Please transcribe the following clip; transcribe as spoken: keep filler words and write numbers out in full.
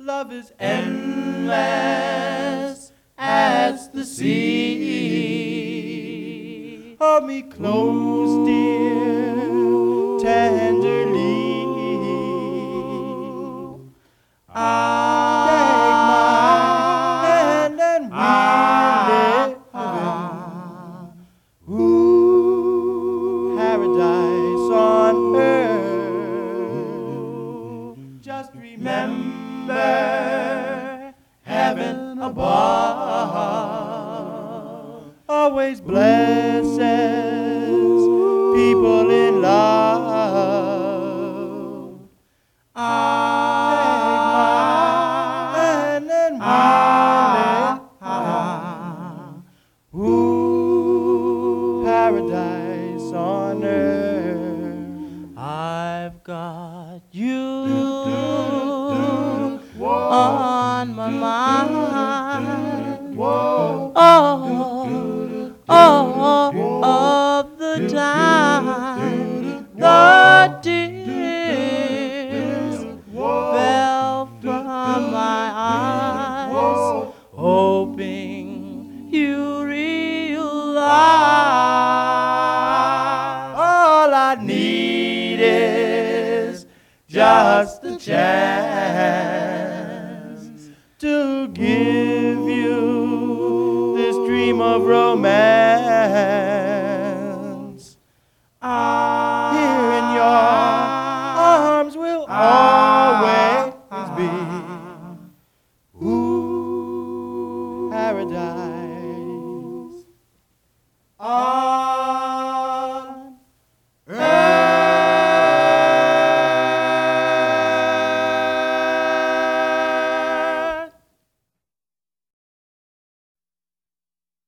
love is endless as the sea. Hold me close, dear, tenderly. Take my hand and we'll live in ooh, paradise on earth. Just remember heaven above always blesses people in love. Take my hand and we'll live ooh, paradise on earth. I've got you on my mind. Oh, oh, all the time. The tears fell from my eyes, hoping you realize all I need is just a chance to give